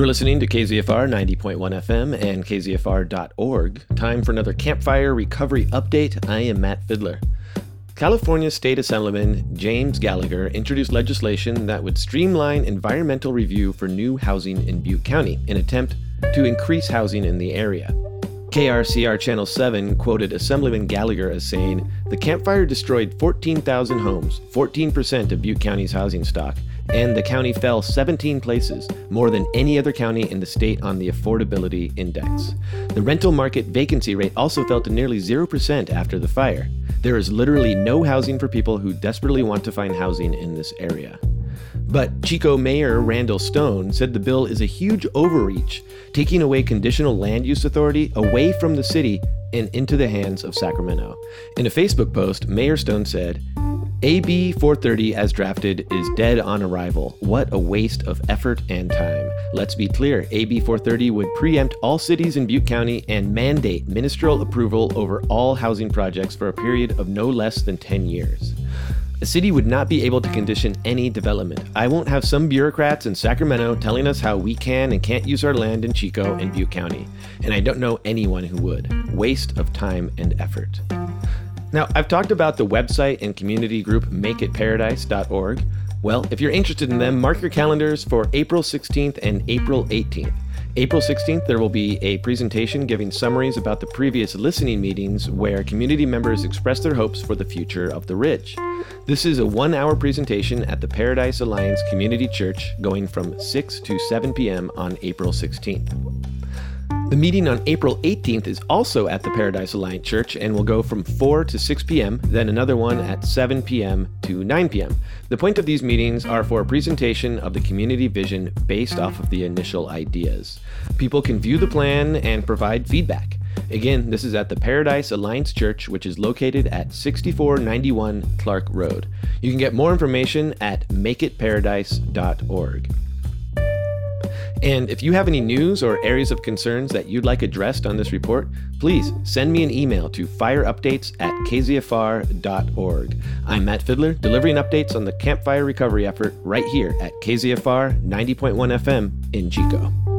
You're listening to KZFR 90.1 FM and KZFR.org. Time for another Campfire Recovery Update. I am Matt Fidler. California State Assemblyman James Gallagher introduced legislation that would streamline environmental review for new housing in Butte County in an attempt to increase housing in the area. KRCR Channel 7 quoted Assemblyman Gallagher as saying, "The campfire destroyed 14,000 homes, 14% of Butte County's housing stock, and the county fell 17 places, more than any other county in the state on the affordability index. The rental market vacancy rate also fell to nearly 0% after the fire. There is literally no housing for people who desperately want to find housing in this area." But Chico Mayor Randall Stone said the bill is a huge overreach, taking away conditional land use authority away from the city and into the hands of Sacramento. In a Facebook post, Mayor Stone said, "AB 430 as drafted is dead on arrival. What a waste of effort and time. Let's be clear, AB 430 would preempt all cities in Butte County and mandate ministerial approval over all housing projects for a period of no less than 10 years. A city would not be able to condition any development. I won't have some bureaucrats in Sacramento telling us how we can and can't use our land in Chico and Butte County. And I don't know anyone who would. Waste of time and effort." Now, I've talked about the website and community group makeitparadise.org. Well, if you're interested in them, mark your calendars for April 16th and April 18th. April 16th, there will be a presentation giving summaries about the previous listening meetings where community members express their hopes for the future of the Ridge. This is a 1-hour presentation at the Paradise Alliance Community Church going from 6 to 7 p.m. on April 16th. The meeting on April 18th is also at the Paradise Alliance Church and will go from 4 to 6 p.m., then another one at 7 p.m. to 9 p.m. The point of these meetings are for a presentation of the community vision based off of the initial ideas. People can view the plan and provide feedback. Again, this is at the Paradise Alliance Church, which is located at 6491 Clark Road. You can get more information at makeitparadise.org. And if you have any news or areas of concerns that you'd like addressed on this report, please send me an email to fireupdates@kzfr.org. I'm Matt Fidler, delivering updates on the campfire recovery effort right here at KZFR 90.1 FM in Chico.